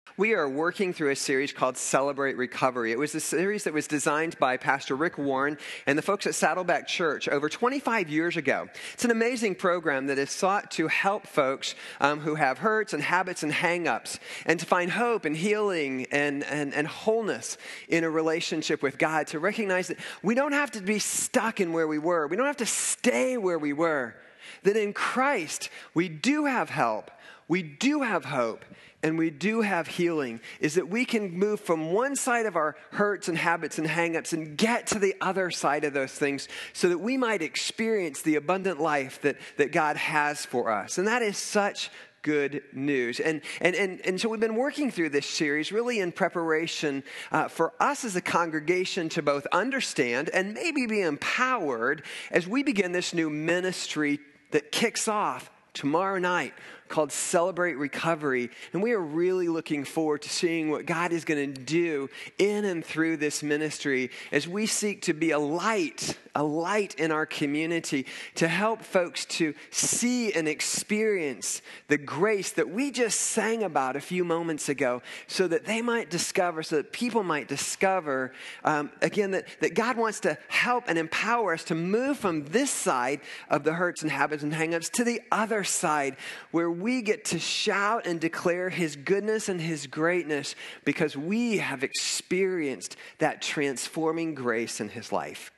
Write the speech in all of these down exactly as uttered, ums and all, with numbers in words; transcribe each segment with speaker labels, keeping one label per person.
Speaker 1: We are working through a series called Celebrate Recovery. It was a series that was designed by Pastor Rick Warren and the folks at Saddleback Church over twenty-five years ago. It's an amazing program that is sought to help folks um, who have hurts and habits and hang-ups and to find hope and healing and, and, and wholeness in a relationship with God, to recognize that we don't have to be stuck in where we were. We don't have to stay where we were. That in Christ, we do have help. We do have hope. And we do have healing, is that we can move from one side of our hurts and habits and hang-ups and get to the other side of those things so that we might experience the abundant life that, that God has for us. And that is such good news. And, and, and, and so we've been working through this series really in preparation uh, for us as a congregation to both understand and maybe be empowered as we begin this new ministry that kicks off tomorrow night, called Celebrate Recovery. And we are really looking forward to seeing what God is going to do in and through this ministry as we seek to be a light, a light in our community to help folks to see and experience the grace that we just sang about a few moments ago, so that they might discover, so that people might discover, um, again, that, that God wants to help and empower us to move from this side of the hurts and habits and hang-ups to the other side, where we get to shout and declare his goodness and his greatness because we have experienced that transforming grace in his life.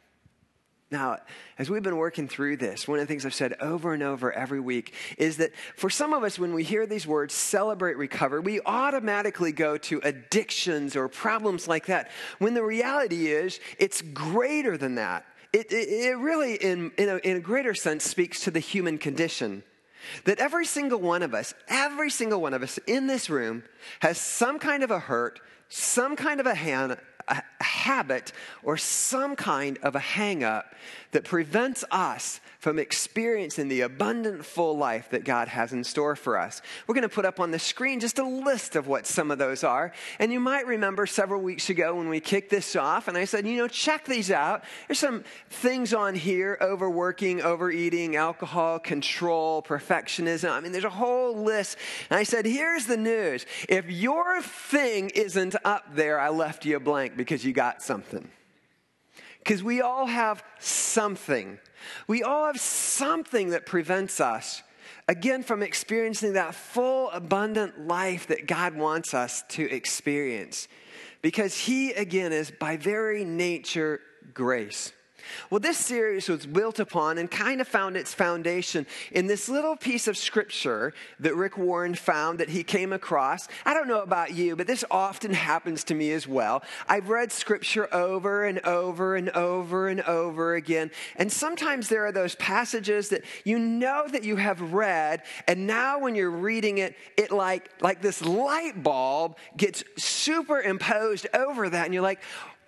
Speaker 1: Now, as we've been working through this, one of the things I've said over and over every week is that for some of us, when we hear these words, celebrate, recover, we automatically go to addictions or problems like that, when the reality is it's greater than that. It, it, it really, in, in, a, in a greater sense, speaks to the human condition. That every single one of us, every single one of us in this room has some kind of a hurt, some kind of a, hand, a habit, or some kind of a hang-up that prevents us from experiencing the abundant, full life that God has in store for us. We're going to put up on the screen just a list of what some of those are. And you might remember several weeks ago when we kicked this off, and I said, you know, check these out. There's some things on here: overworking, overeating, alcohol, control, perfectionism. I mean, there's a whole list. And I said, here's the news. If your thing isn't up there, I left you a blank because you got something. Because we all have something. We all have something that prevents us, again, from experiencing that full, abundant life that God wants us to experience. Because he, again, is by very nature grace. Well, this series was built upon and kind of found its foundation in this little piece of scripture that Rick Warren found that he came across. I don't know about you, but this often happens to me as well. I've read scripture over and over and over and over again. And sometimes there are those passages that you know that you have read, and now when you're reading it, it like, like this light bulb gets superimposed over that, and you're like,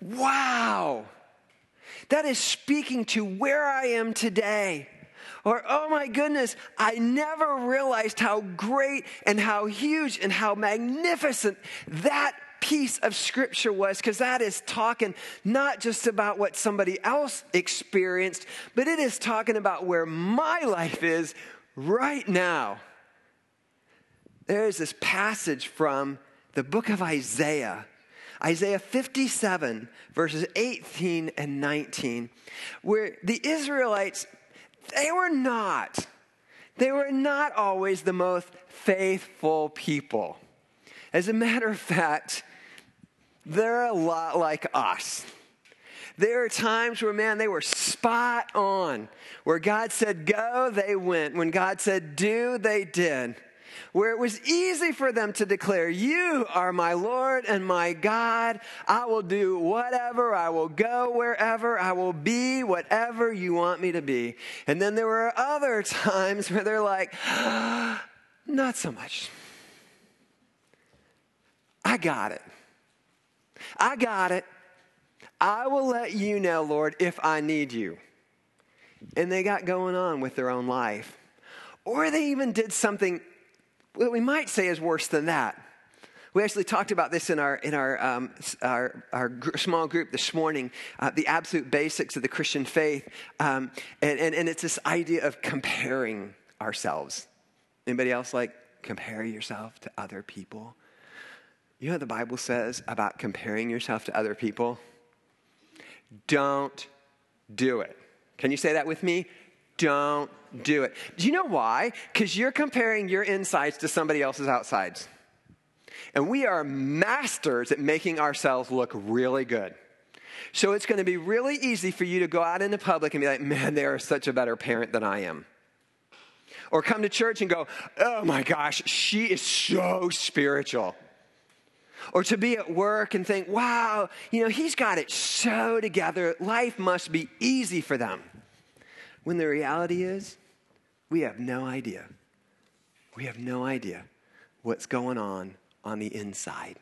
Speaker 1: wow. That is speaking to where I am today. Or, oh my goodness, I never realized how great and how huge and how magnificent that piece of scripture was, because that is talking not just about what somebody else experienced, but it is talking about where my life is right now. There is this passage from the book of Isaiah, Isaiah fifty-seven, verses eighteen and nineteen, where the Israelites, they were not, they were not always the most faithful people. As a matter of fact, they're a lot like us. There are times where, man, they were spot on. Where God said go, they went. When God said do, they did. Where it was easy for them to declare, you are my Lord and my God. I will do whatever. I will go wherever. I will be whatever you want me to be. And then there were other times where they're like, not so much. I got it. I got it. I will let you know, Lord, if I need you. And they got going on with their own life. Or they even did something what we might say is worse than that. We actually talked about this in our in our um, our, our gr- small group this morning, uh, the absolute basics of the Christian faith, um, and, and and it's this idea of comparing ourselves. Anybody else like compare yourself to other people? You know what the Bible says about comparing yourself to other people? Don't do it. Can you say that with me? Don't do it. Do you know why? Because you're comparing your insides to somebody else's outsides. And we are masters at making ourselves look really good. So it's going to be really easy for you to go out into public and be like, man, they are such a better parent than I am. Or come to church and go, oh my gosh, she is so spiritual. Or to be at work and think, wow, you know, he's got it so together. Life must be easy for them. When the reality is, we have no idea. We have no idea what's going on on the inside.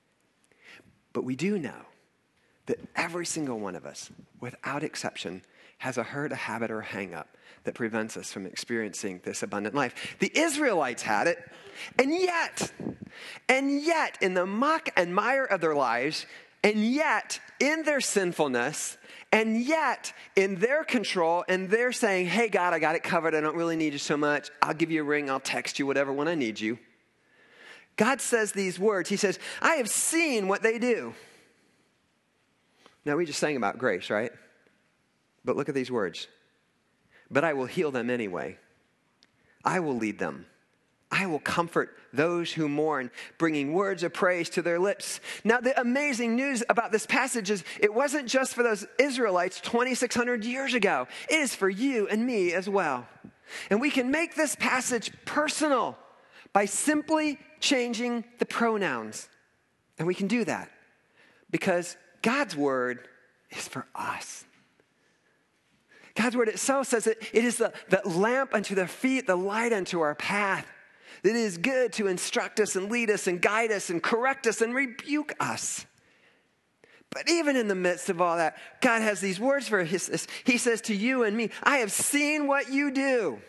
Speaker 1: But we do know that every single one of us, without exception, has a hurt, a habit, or a hang-up that prevents us from experiencing this abundant life. The Israelites had it, and yet, and yet, in the muck and mire of their lives, and yet, in their sinfulness, and yet, in their control, and they're saying, hey, God, I got it covered. I don't really need you so much. I'll give you a ring. I'll text you, whatever, when I need you. God says these words. He says, I have seen what they do. Now, we just sang about grace, right? But look at these words. But I will heal them anyway. I will lead them. I will comfort those who mourn, bringing words of praise to their lips. Now, the amazing news about this passage is it wasn't just for those Israelites twenty-six hundred years ago. It is for you and me as well. And we can make this passage personal by simply changing the pronouns. And we can do that because God's word is for us. God's word itself says that it is the, the lamp unto the feet, the light unto our path. That it is good to instruct us and lead us and guide us and correct us and rebuke us. But even in the midst of all that, God has these words for us. He says to you and me, I have seen what you do.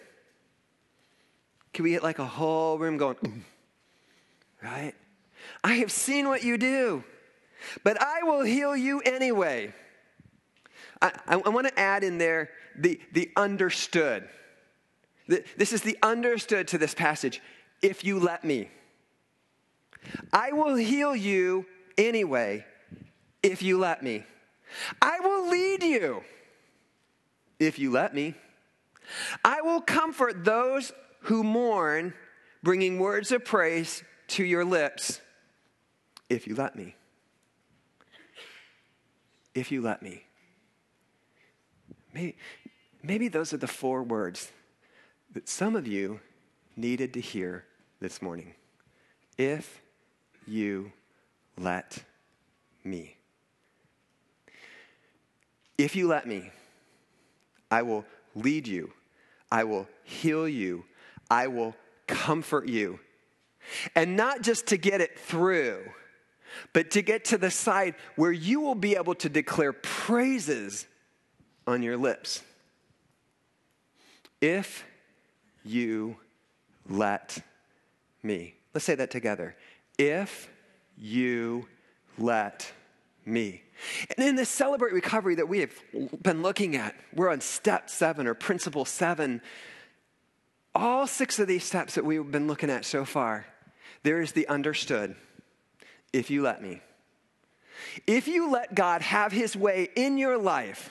Speaker 1: Can we get like a whole room going, mm, right? I have seen what you do, but I will heal you anyway. I, I, I want to add in there the, the understood. The, this is the understood to this passage. If you let me. I will heal you anyway if you let me. I will lead you if you let me. I will comfort those who mourn, bringing words of praise to your lips if you let me. If you let me. Maybe, maybe those are the four words that some of you needed to hear this morning. If you let me. If you let me, I will lead you. I will heal you. I will comfort you. And not just to get it through, but to get to the side where you will be able to declare praises on your lips. If you let me. Let's say that together. If you let me. And in this Celebrate Recovery that we have been looking at, we're on step seven or principle seven. All six of these steps that we've been looking at so far, there is the understood. If you let me. If you let God have his way in your life,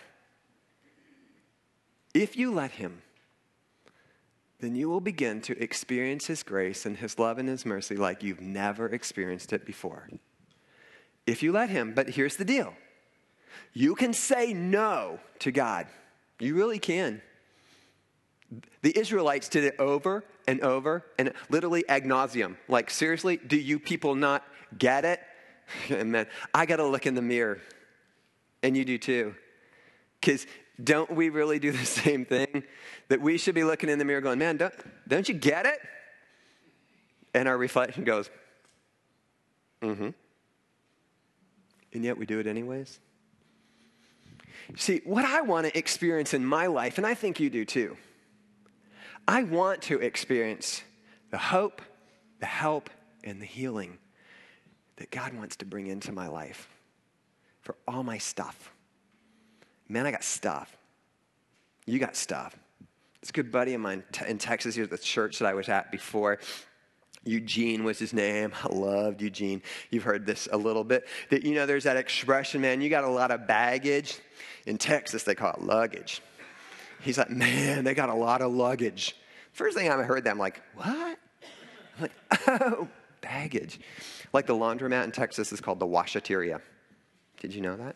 Speaker 1: if you let him, then you will begin to experience his grace and his love and his mercy like you've never experienced it before. If you let him, but here's the deal. You can say no to God. You really can. The Israelites did it over and over and literally ad nauseum. Like, seriously, do you people not get it? And man, I got to look in the mirror. And you do too. Because don't we really do the same thing? That we should be looking in the mirror going, man, don't, don't you get it? And our reflection goes, mm-hmm. And yet we do it anyways. See, what I want to experience in my life, and I think you do too, I want to experience the hope, the help, and the healing that God wants to bring into my life for all my stuff. Man, I got stuff. You got stuff. This good buddy of mine in Texas, he was at the church that I was at before. Eugene was his name. I loved Eugene. You've heard this a little bit. That, you know, there's that expression, man, you got a lot of baggage. In Texas, they call it luggage. He's like, man, they got a lot of luggage. First thing I heard that, I'm like, what? I'm like, oh, baggage. Like the laundromat in Texas is called the washateria. Did you know that?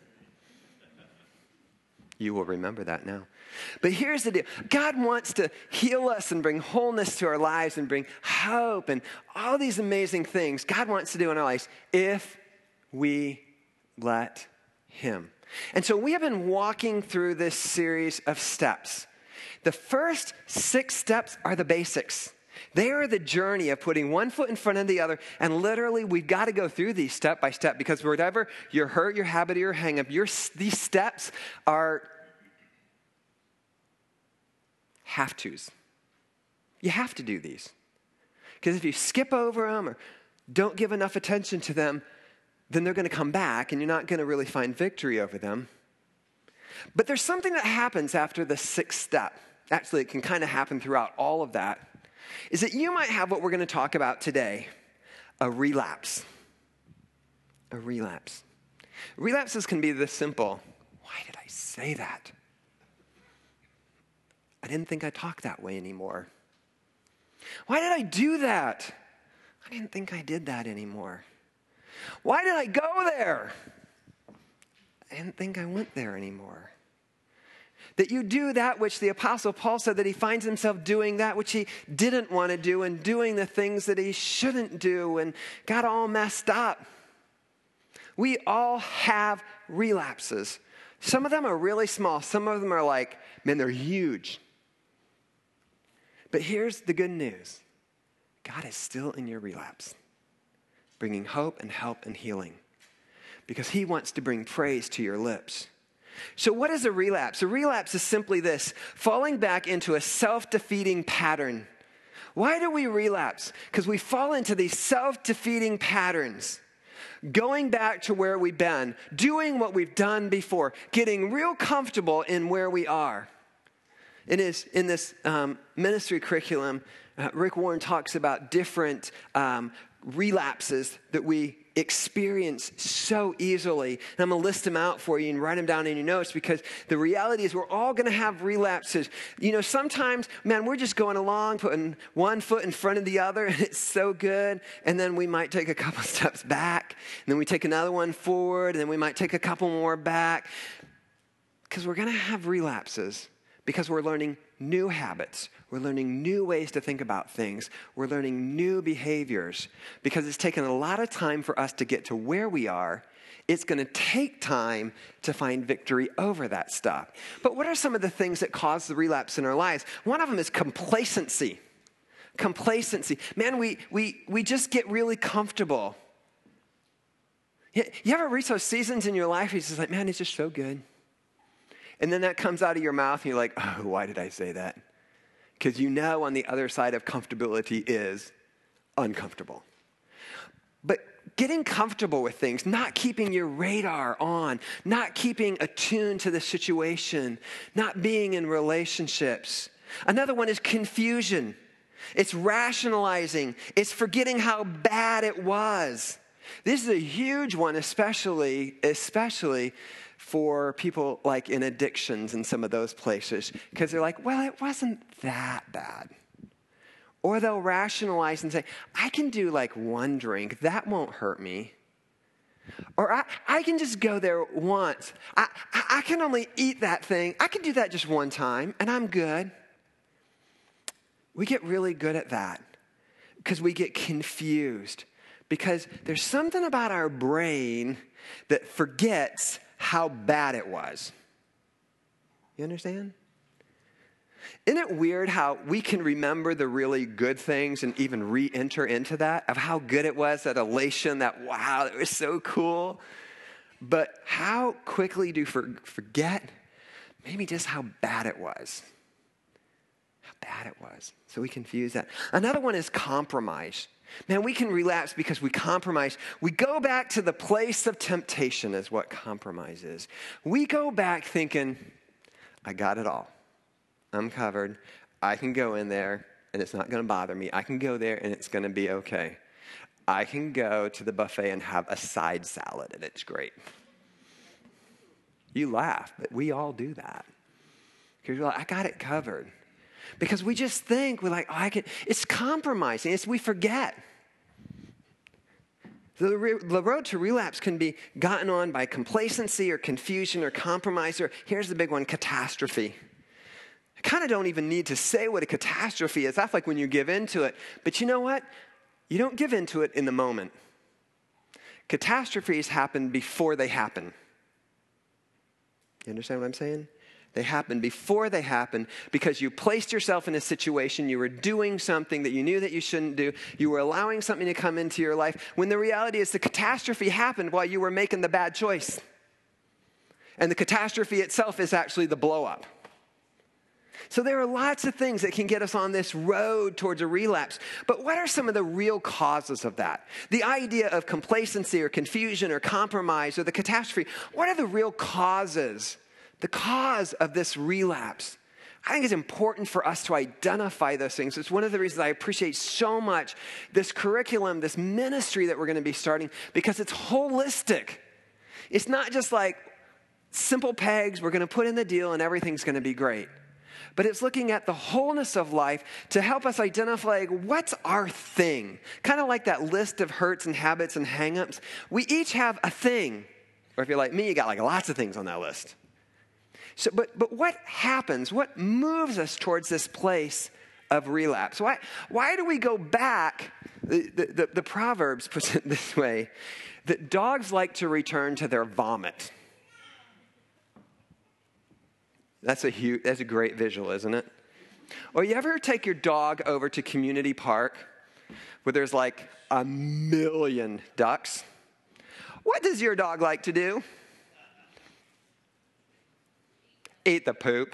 Speaker 1: You will remember that now. But here's the deal. God wants to heal us and bring wholeness to our lives and bring hope and all these amazing things God wants to do in our lives if we let him. And so we have been walking through this series of steps. The first six steps are the basics. They are the journey of putting one foot in front of the other. And literally, we've got to go through these step by step because whatever your hurt, your habit, or your hang up, your, these steps are have-tos. You have to do these. Because if you skip over them or don't give enough attention to them, then they're going to come back and you're not going to really find victory over them. But there's something that happens after the sixth step. Actually, it can kind of happen throughout all of that. Is that you might have what we're going to talk about today, a relapse. A relapse. Relapses can be this simple. Why did I say that? I didn't think I talked that way anymore. Why did I do that? I didn't think I did that anymore. Why did I go there? I didn't think I went there anymore. That you do that which the Apostle Paul said that he finds himself doing that which he didn't want to do and doing the things that he shouldn't do and got all messed up. We all have relapses. Some of them are really small. Some of them are like, man, they're huge. But here's the good news. God is still in your relapse, bringing hope and help and healing because he wants to bring praise to your lips. So what is a relapse? A relapse is simply this, falling back into a self-defeating pattern. Why do we relapse? Because we fall into these self-defeating patterns, going back to where we've been, doing what we've done before, getting real comfortable in where we are. It is in this um, ministry curriculum, uh, Rick Warren talks about different um, relapses that we experience so easily. And I'm going to list them out for you and write them down in your notes because the reality is we're all going to have relapses. You know, sometimes, man, we're just going along, putting one foot in front of the other, and it's so good. And then we might take a couple steps back, and then we take another one forward, and then we might take a couple more back because we're going to have relapses. Because we're learning new habits. We're learning new ways to think about things. We're learning new behaviors. Because it's taken a lot of time for us to get to where we are. It's going to take time to find victory over that stuff. But what are some of the things that cause the relapse in our lives? One of them is complacency. Complacency. Man, we we we just get really comfortable. You, you ever reach those seasons in your life where you're just like, man, it's just so good. And then that comes out of your mouth and you're like, oh, why did I say that? Because you know on the other side of comfortability is uncomfortable. But getting comfortable with things, not keeping your radar on, not keeping attuned to the situation, not being in relationships. Another one is confusion. It's rationalizing. It's forgetting how bad it was. This is a huge one, especially, especially for people like in addictions and some of those places, because they're like, well, it wasn't that bad. Or they'll rationalize and say, I can do like one drink. That won't hurt me. Or I, I can just go there once. I, I, I can only eat that thing. I can do that just one time and I'm good. We get really good at that because we get confused. Because there's something about our brain that forgets how bad it was. You understand? Isn't it weird how we can remember the really good things and even re-enter into that, of how good it was, that elation, that wow, it was so cool. But how quickly do we forget maybe just how bad it was? How bad it was. So we confuse that. Another one is compromise. Man, we can relapse because we compromise. We go back to the place of temptation is what compromise is. We go back thinking, I got it all. I'm covered. I can go in there. and it's not going to bother me. I can go there and it's going to be okay. I can go to the buffet and have a side salad and it's great. You laugh, but we all do that. Because you're like, I got it covered. Because we just think, we're like, oh, I can. It's compromising. It's we forget. The, re- the road to relapse can be gotten on by complacency or confusion or compromise or, here's the big one, catastrophe. I kind of don't even need to say what a catastrophe is. That's like when you give into it. But you know what? You don't give into it in the moment. Catastrophes happen before they happen. You understand what I'm saying? They happen before they happen because you placed yourself in a situation, you were doing something that you knew that you shouldn't do, you were allowing something to come into your life, when the reality is the catastrophe happened while you were making the bad choice. And the catastrophe itself is actually the blow up. So there are lots of things that can get us on this road towards a relapse. But what are some of the real causes of that? The idea of complacency or confusion or compromise or the catastrophe, what are the real causes? The cause of this relapse. I think it's important for us to identify those things. It's one of the reasons I appreciate so much this curriculum, this ministry that we're going to be starting, because it's holistic. It's not just like simple pegs, we're going to put in the deal and everything's going to be great. But it's looking at the wholeness of life to help us identify like, what's our thing. Kind of like that list of hurts and habits and hang-ups. We each have a thing. Or if you're like me, you got like lots of things on that list. So, but, but what happens? What moves us towards this place of relapse? Why, why do we go back? The, the, the Proverbs puts it this way, that dogs like to return to their vomit. That's a huge, that's a great visual, isn't it? Or you ever take your dog over to Community Park where there's like a million ducks? What does your dog like to do? Eat the poop.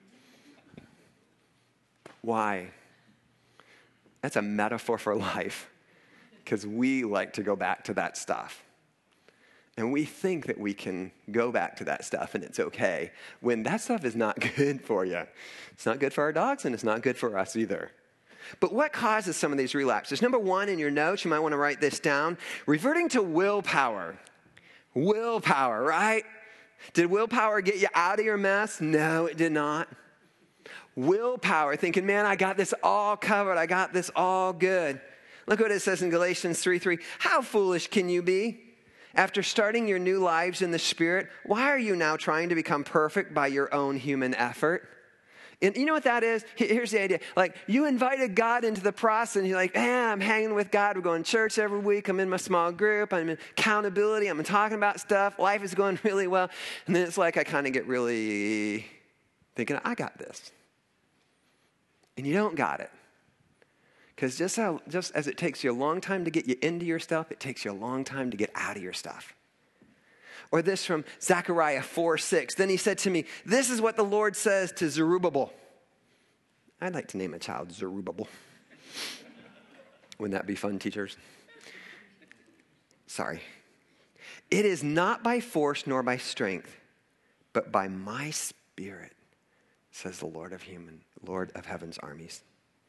Speaker 1: Why? That's a metaphor for life, because we like to go back to that stuff. And we think that we can go back to that stuff and it's okay, when that stuff is not good for you. It's not good for our dogs and it's not good for us either. But what causes some of these relapses? Number one, in your notes, you might want to write this down, reverting to willpower. Willpower, right? Did willpower get you out of your mess? No, it did not. Willpower, thinking, man, I got this all covered. I got this all good. Look what it says in Galatians three three. How foolish can you be? After starting your new lives in the Spirit, why are you now trying to become perfect by your own human effort? And you know what that is? Here's the idea. Like, you invited God into the process, and you're like, eh, I'm hanging with God. We're going to church every week. I'm in my small group. I'm in accountability. I'm talking about stuff. Life is going really well. And then it's like I kind of get really thinking, I got this. And you don't got it. Because just, how, just as it takes you a long time to get you into your stuff, it takes you a long time to get out of your stuff. Or this from Zechariah four six. Then he said to me, this is what the Lord says to Zerubbabel. I'd like to name a child Zerubbabel. Wouldn't that be fun, teachers? Sorry. It is not by force nor by strength, but by my Spirit, says the Lord of human, Lord of heaven's armies.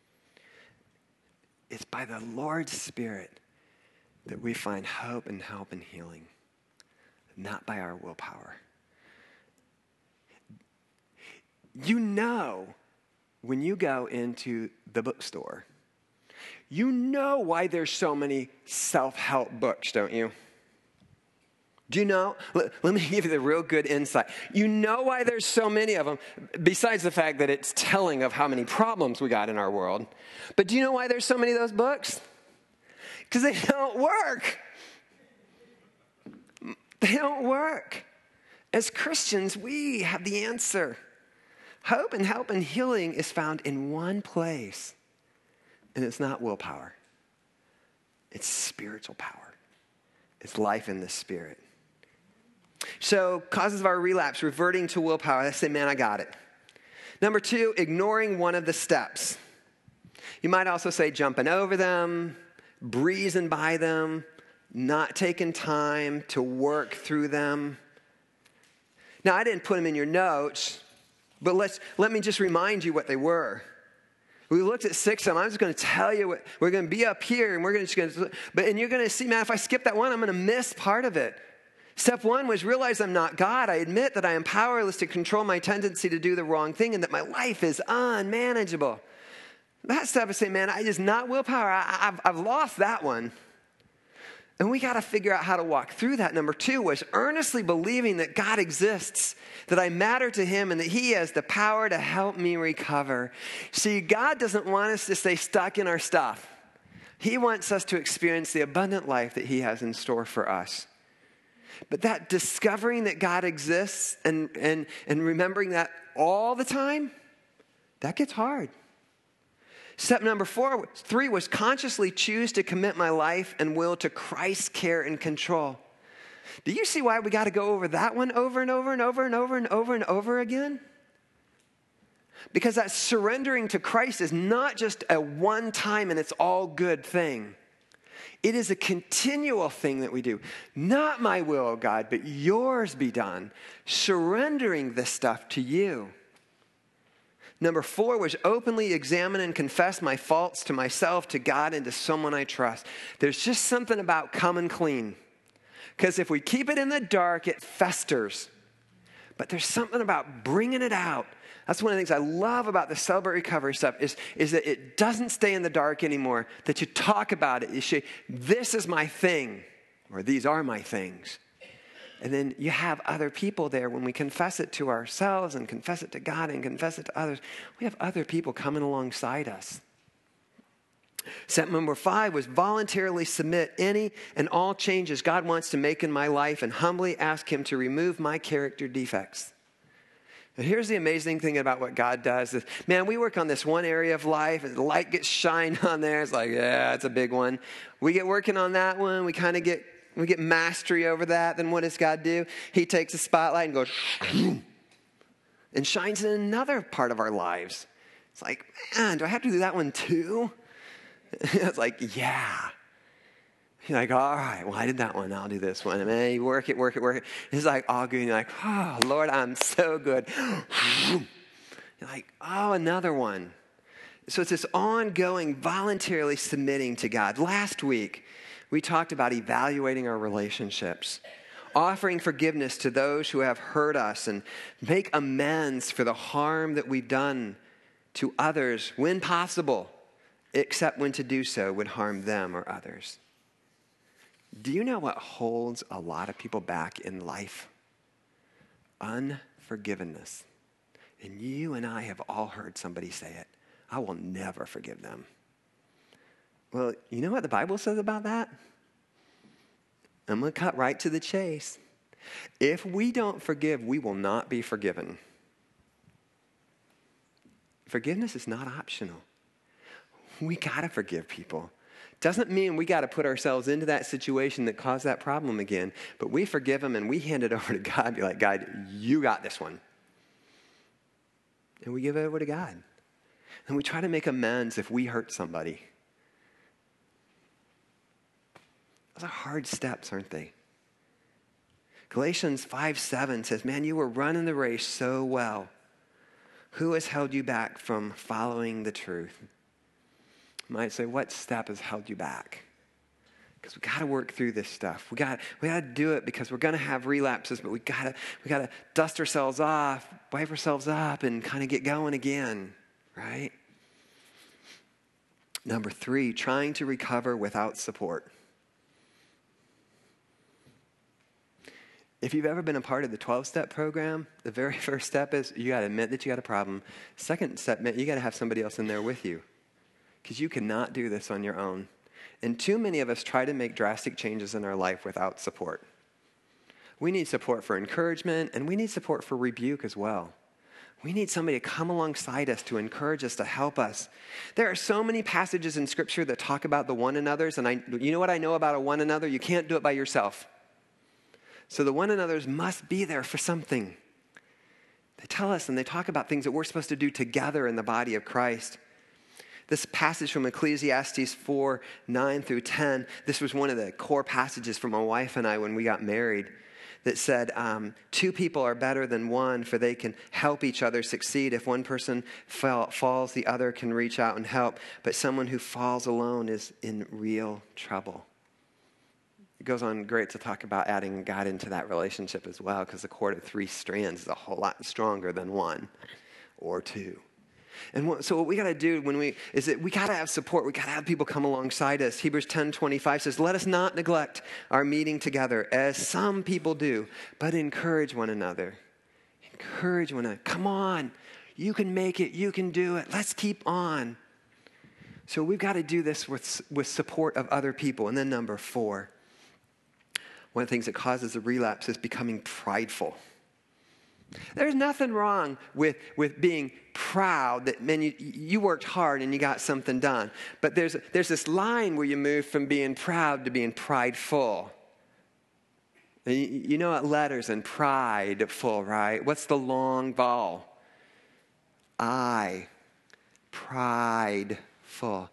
Speaker 1: It's by the Lord's Spirit that we find hope and help and healing. Not by our willpower. You know, when you go into the bookstore, you know why there's so many self-help books, don't you? Do you know? Let, let me give you the real good insight. You know why there's so many of them, besides the fact that it's telling of how many problems we got in our world. But do you know why there's so many of those books? Because they don't work. They don't work. As Christians, we have the answer. Hope and help and healing is found in one place. And it's not willpower. It's spiritual power. It's life in the Spirit. So, causes of our relapse, reverting to willpower. I say, man, I got it. Number two, ignoring one of the steps. You might also say jumping over them, breezing by them, not taking time to work through them. Now, I didn't put them in your notes, but let's let me just remind you what they were. We looked at six of them. I'm just going to tell you what, we're going to be up here and we're going to, just going to, but, and you're going to see, man, if I skip that one, I'm going to miss part of it. Step one was realize I'm not God. I admit that I am powerless to control my tendency to do the wrong thing and that my life is unmanageable. That step is saying, man, I just not willpower. I, I've, I've lost that one. And we got to figure out how to walk through that. Number two was earnestly believing that God exists, that I matter to him, and that he has the power to help me recover. See, God doesn't want us to stay stuck in our stuff. He wants us to experience the abundant life that he has in store for us. But that discovering that God exists and, and, and remembering that all the time, that gets hard. Step number four, three was consciously choose to commit my life and will to Christ's care and control. Do you see why we got to go over that one over and over and over and over and over and over again? Because that surrendering to Christ is not just a one-time and it's all good thing. It is a continual thing that we do. Not my will, God, but yours be done. Surrendering this stuff to you. Number four was openly examine and confess my faults to myself, to God, and to someone I trust. There's just something about coming clean. Because if we keep it in the dark, it festers. But there's something about bringing it out. That's one of the things I love about the Celebrate Recovery stuff is, is that it doesn't stay in the dark anymore, that you talk about it. You say, this is my thing, or these are my things. And then you have other people there when we confess it to ourselves and confess it to God and confess it to others. We have other people coming alongside us. Step number five was voluntarily submit any and all changes God wants to make in my life and humbly ask him to remove my character defects. And here's the amazing thing about what God does. Is, man, we work on this one area of life, and the light gets shined on there. It's like, yeah, it's a big one. We get working on that one. We kind of get we get mastery over that. Then what does God do? He takes a spotlight and goes and shines in another part of our lives. It's like, man, do I have to do that one too? It's like, yeah. You're like, all right, well, I did that one. I'll do this one. And man, you work it, work it, work it. It's like all good. And you're like, oh, Lord, I'm so good. You're like, oh, another one. So it's this ongoing, voluntarily submitting to God. Last week, we talked about evaluating our relationships, offering forgiveness to those who have hurt us, and make amends for the harm that we've done to others when possible, except when to do so would harm them or others. Do you know what holds a lot of people back in life? Unforgiveness. And you and I have all heard somebody say it. I will never forgive them. Well, you know what the Bible says about that? I'm going to cut right to the chase. If we don't forgive, we will not be forgiven. Forgiveness is not optional. We got to forgive people. Doesn't mean we got to put ourselves into that situation that caused that problem again, but we forgive them and we hand it over to God. Be like, God, you got this one. And we give it over to God. And we try to make amends if we hurt somebody. Those are hard steps, aren't they? Galatians five seven says, man, you were running the race so well. Who has held you back from following the truth? You might say, what step has held you back? Because we got to work through this stuff. We got we got to do it because we're going to have relapses, but we got to we got to dust ourselves off, wipe ourselves up, and kind of get going again, right? Number three, trying to recover without support. If you've ever been a part of the twelve-step program, the very first step is you got to admit that you got a problem. Second step, you got to have somebody else in there with you because you cannot do this on your own. And too many of us try to make drastic changes in our life without support. We need support for encouragement, and we need support for rebuke as well. We need somebody to come alongside us, to encourage us, to help us. There are so many passages in Scripture that talk about the one another's, and I, you know what I know about a one another? You can't do it by yourself. So the one another's must be there for something. They tell us and they talk about things that we're supposed to do together in the body of Christ. This passage from Ecclesiastes four, nine through ten, this was one of the core passages for my wife and I when we got married, that said, um, two people are better than one, for they can help each other succeed. If one person fall, falls, the other can reach out and help. But someone who falls alone is in real trouble. It goes on great to talk about adding God into that relationship as well, because the cord of three strands is a whole lot stronger than one or two. And what, so what we got to do when we is that we got to have support. We got to have people come alongside us. Hebrews ten twenty-five says, "Let us not neglect our meeting together, as some people do, but encourage one another." Encourage one another. Come on, you can make it. You can do it. Let's keep on. So we've got to do this with with support of other people. And then number four, one of the things that causes a relapse is becoming prideful. There's nothing wrong with, with being proud that, man, you, you worked hard and you got something done. But there's, there's this line where you move from being proud to being prideful. You, you know what letters in prideful, right? What's the long vowel? I. Prideful.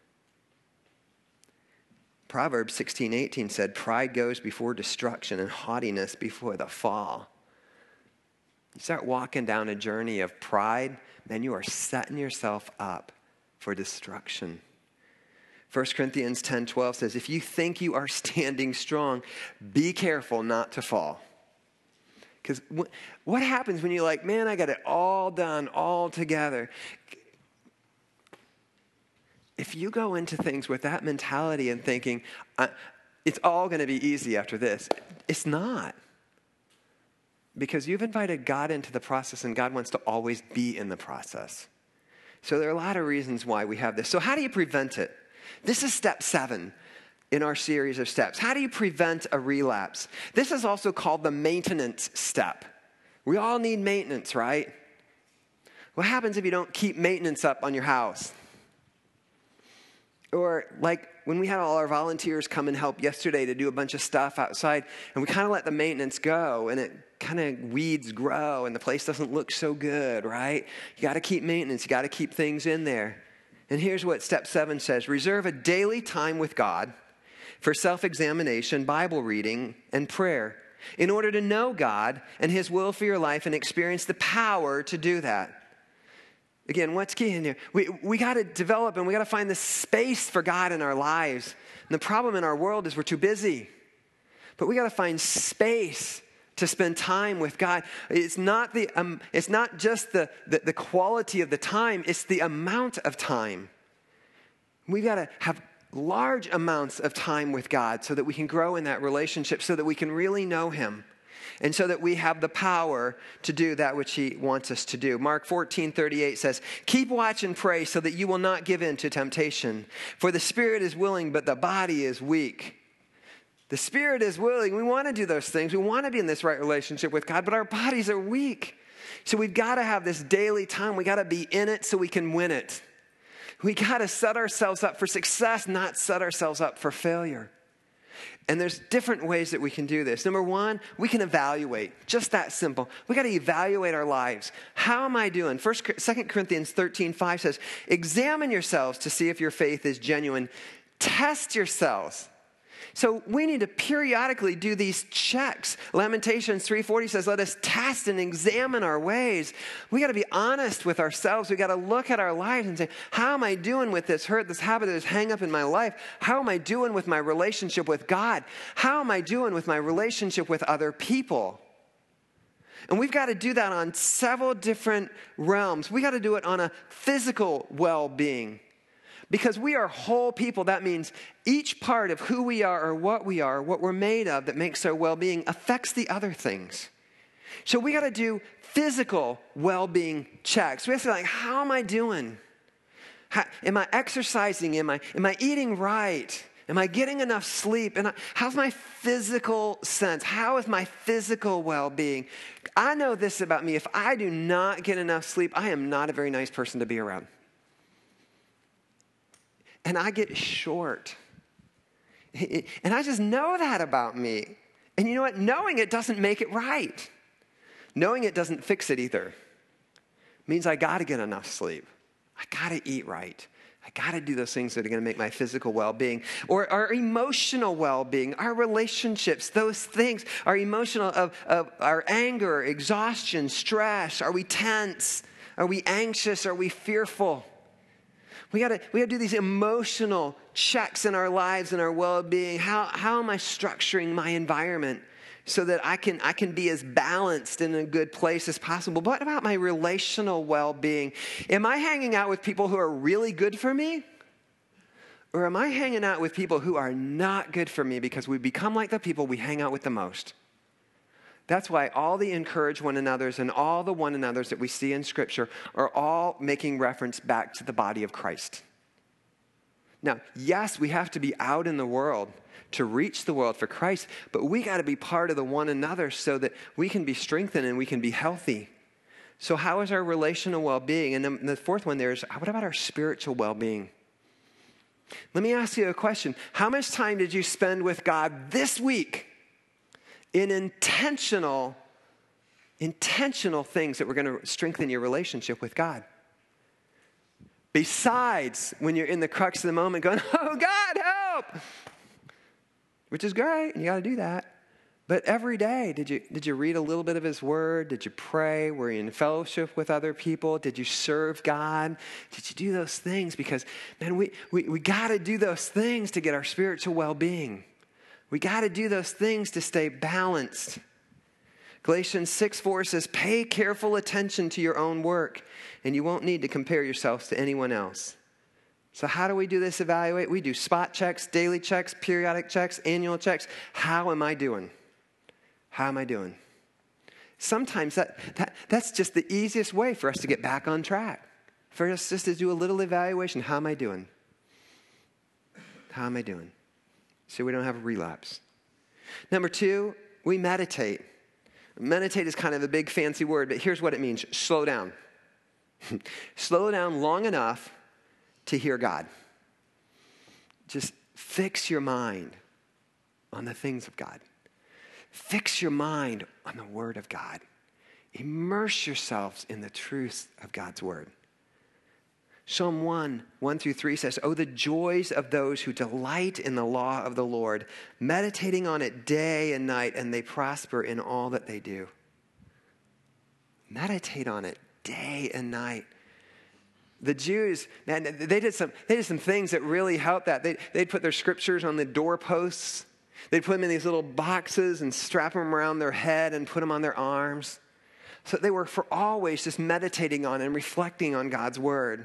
Speaker 1: Proverbs sixteen eighteen said, "Pride goes before destruction and haughtiness before the fall." You start walking down a journey of pride, then you are setting yourself up for destruction. First Corinthians ten twelve says, "If you think you are standing strong, be careful not to fall." Because what happens when you're like, man, I got it all done, all together? If you go into things with that mentality and thinking, it's all going to be easy after this, it's not. Because you've invited God into the process, and God wants to always be in the process. So there are a lot of reasons why we have this. So how do you prevent it? This is step seven in our series of steps. How do you prevent a relapse? This is also called the maintenance step. We all need maintenance, right? What happens if you don't keep maintenance up on your house? Or like when we had all our volunteers come and help yesterday to do a bunch of stuff outside, and we kind of let the maintenance go, and it kind of weeds grow, and the place doesn't look so good, right? You got to keep maintenance. You got to keep things in there. And here's what step seven says. Reserve a daily time with God for self-examination, Bible reading, and prayer in order to know God and His will for your life and experience the power to do that. Again, what's key in here? We, we got to develop and we got to find the space for God in our lives. And the problem in our world is we're too busy. But we got to find space to spend time with God. It's not the um, it's not just the, the, the quality of the time, it's the amount of time. We got to have large amounts of time with God so that we can grow in that relationship, so that we can really know Him. And so that we have the power to do that which He wants us to do. Mark fourteen thirty-eight says, "Keep watch and pray so that you will not give in to temptation. For the spirit is willing, but the body is weak." The spirit is willing. We want to do those things. We want to be in this right relationship with God, but our bodies are weak. So we've got to have this daily time. We got to be in it so we can win it. We got to set ourselves up for success, not set ourselves up for failure. And there's different ways that we can do this. Number one, we can evaluate. Just that simple. We got to evaluate our lives. How am I doing? First, Second Corinthians thirteen five says, "Examine yourselves to see if your faith is genuine. Test yourselves." So we need to periodically do these checks. Lamentations three forty says, "Let us test and examine our ways." We got to be honest with ourselves. We got to look at our lives and say, how am I doing with this hurt, this habit, this hang up in my life? How am I doing with my relationship with God? How am I doing with my relationship with other people? And we've got to do that on several different realms. We got to do it on a physical well-being. Because we are whole people, that means each part of who we are or what we are, what we're made of that makes our well-being affects the other things. So we got to do physical well-being checks. We have to be like, how am I doing? How, am I exercising? Am I, am I eating right? Am I getting enough sleep? And I, how's my physical sense? How is my physical well-being? I know this about me. If I do not get enough sleep, I am not a very nice person to be around. And I get short. And I just know that about me. And you know what? Knowing it doesn't make it right. Knowing it doesn't fix it either. It means I got to get enough sleep. I got to eat right. I I got to do those things that are going to make my physical well-being, or our emotional well-being, our relationships, those things, our emotional, of, of our anger, exhaustion, stress. Are we tense? Are we anxious? Are we fearful? We got to we got to do these emotional checks in our lives and our well-being. How how am I structuring my environment so that I can I can be as balanced in a good place as possible? What about my relational well-being? Am I hanging out with people who are really good for me? Or am I hanging out with people who are not good for me because we become like the people we hang out with the most? That's why all the encourage one another's and all the one another's that we see in Scripture are all making reference back to the body of Christ. Now, yes, we have to be out in the world to reach the world for Christ, but we got to be part of the one another so that we can be strengthened and we can be healthy. So how is our relational well-being? And then the fourth one there is, what about our spiritual well-being? Let me ask you a question. How much time did you spend with God this week in intentional, intentional things that were going to strengthen your relationship with God? Besides when you're in the crux of the moment going, oh, God, help! Which is great, and you got to do that. But every day, did you did you read a little bit of His Word? Did you pray? Were you in fellowship with other people? Did you serve God? Did you do those things? Because, man, we, we, we got to do those things to get our spiritual well-being. We got to do those things to stay balanced. Galatians six four says, pay careful attention to your own work, and you won't need to compare yourselves to anyone else. So how do we do this evaluate? We do spot checks, daily checks, periodic checks, annual checks. How am I doing? How am I doing? Sometimes that, that that's just the easiest way for us to get back on track. For us just to do a little evaluation. How am I doing? How am I doing? So we don't have a relapse. Number two, we meditate. Meditate is kind of a big fancy word, but here's what it means. Slow down. Slow down long enough to hear God. Just fix your mind on the things of God. Fix your mind on the Word of God. Immerse yourselves in the truth of God's Word. Psalm one, one through three says, oh, the joys of those who delight in the law of the Lord, meditating on it day and night, and they prosper in all that they do. Meditate on it day and night. The Jews, man, they did some, they did some things that really helped that. They, they'd put their scriptures on the doorposts. They'd put them in these little boxes and strap them around their head and put them on their arms. So they were for always just meditating on and reflecting on God's word.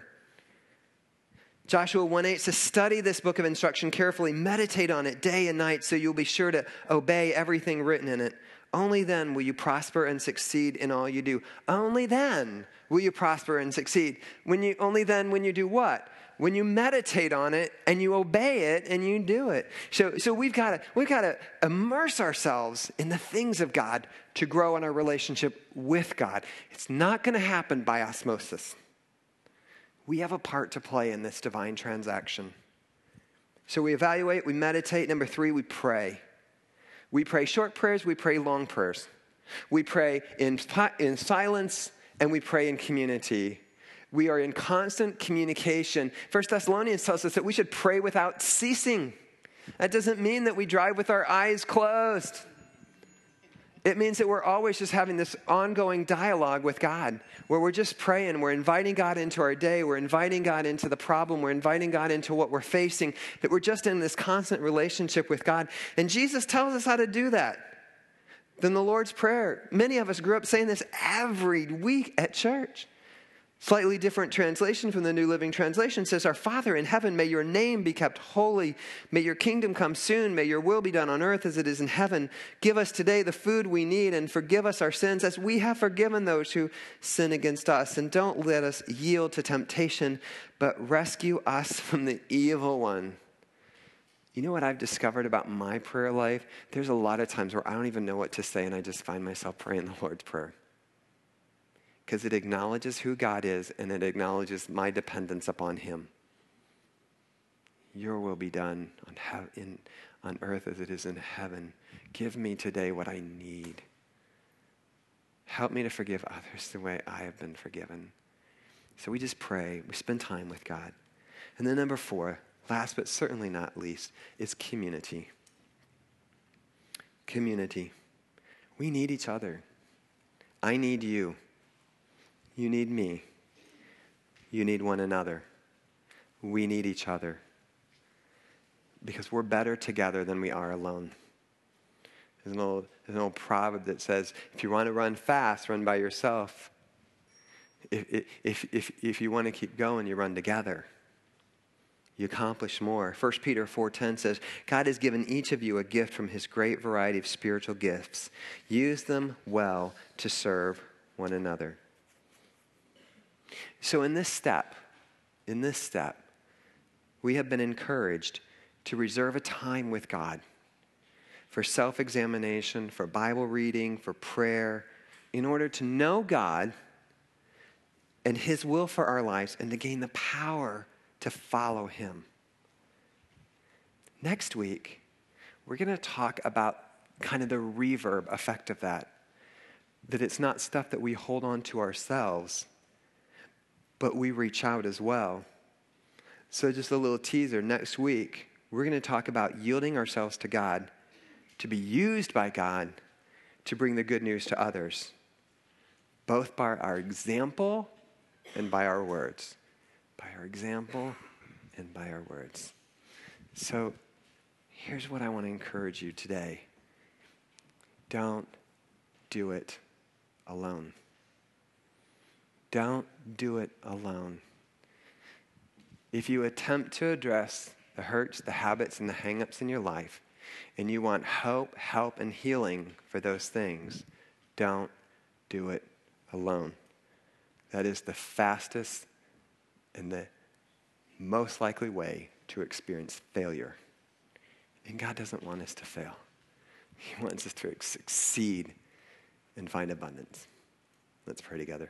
Speaker 1: Joshua one eight says, study this book of instruction carefully, meditate on it day and night so you'll be sure to obey everything written in it. Only then will you prosper and succeed in all you do. Only then will you prosper and succeed. When you, only then when you do what? When you meditate on it and you obey it and you do it. So, so we've got to we've got to immerse ourselves in the things of God to grow in our relationship with God. It's not going to happen by osmosis. We have a part to play in this divine transaction. So we evaluate, we meditate. Number three, we pray. We pray short prayers, we pray long prayers. We pray in, in silence and we pray in community. We are in constant communication. First Thessalonians tells us that we should pray without ceasing. That doesn't mean that we drive with our eyes closed. It means that we're always just having this ongoing dialogue with God, where we're just praying, we're inviting God into our day, we're inviting God into the problem, we're inviting God into what we're facing, that we're just in this constant relationship with God. And Jesus tells us how to do that. Then the Lord's Prayer, many of us grew up saying this every week at church. Slightly different translation from the New Living Translation says, our Father in heaven, may your name be kept holy. May your kingdom come soon. May your will be done on earth as it is in heaven. Give us today the food we need and forgive us our sins as we have forgiven those who sin against us. And don't let us yield to temptation, but rescue us from the evil one. You know what I've discovered about my prayer life? There's a lot of times where I don't even know what to say and I just find myself praying the Lord's Prayer. Because it acknowledges who God is and it acknowledges my dependence upon Him. Your will be done on, he- in, on earth as it is in heaven. Give me today what I need. Help me to forgive others the way I have been forgiven. So we just pray. We spend time with God. And then number four, last but certainly not least, is community. Community. We need each other. I need you. You need me. You need one another. We need each other. Because we're better together than we are alone. There's an old, there's an old proverb that says, if you want to run fast, run by yourself. If, if, if, if you want to keep going, you run together. You accomplish more. First Peter four ten says, God has given each of you a gift from his great variety of spiritual gifts. Use them well to serve one another. So in this step, in this step, we have been encouraged to reserve a time with God for self-examination, for Bible reading, for prayer, in order to know God and his will for our lives and to gain the power to follow him. Next week, we're going to talk about kind of the reverb effect of that. That it's not stuff that we hold on to ourselves, but we reach out as well. So just a little teaser, next week, we're going to talk about yielding ourselves to God, to be used by God to bring the good news to others, both by our example and by our words. By our example and by our words. So here's what I want to encourage you today. Don't do it alone. Don't do it alone. If you attempt to address the hurts, the habits, and the hang-ups in your life, and you want hope, help, and healing for those things, don't do it alone. That is the fastest and the most likely way to experience failure. And God doesn't want us to fail. He wants us to succeed and find abundance. Let's pray together.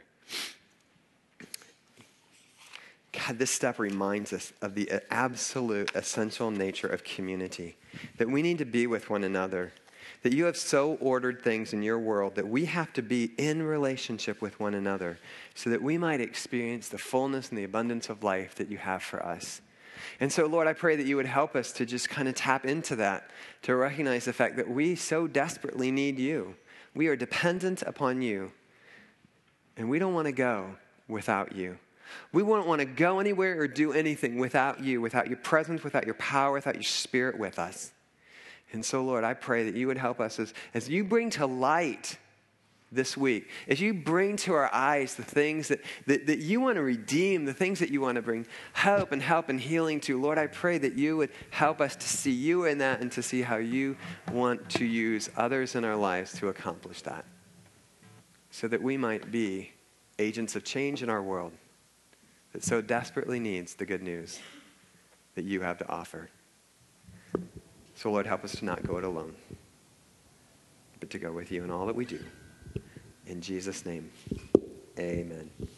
Speaker 1: God, this step reminds us of the absolute essential nature of community, that we need to be with one another, that you have so ordered things in your world that we have to be in relationship with one another so that we might experience the fullness and the abundance of life that you have for us. And so, Lord, I pray that you would help us to just kind of tap into that, to recognize the fact that we so desperately need you. We are dependent upon you, and we don't want to go without you. We wouldn't want to go anywhere or do anything without you, without your presence, without your power, without your spirit with us. And so, Lord, I pray that you would help us as, as you bring to light this week, as you bring to our eyes the things that, that, that you want to redeem, the things that you want to bring hope and help and healing to. Lord, I pray that you would help us to see you in that and to see how you want to use others in our lives to accomplish that, so that we might be agents of change in our world that so desperately needs the good news that you have to offer. So, Lord, help us to not go it alone, but to go with you in all that we do. In Jesus' name, amen.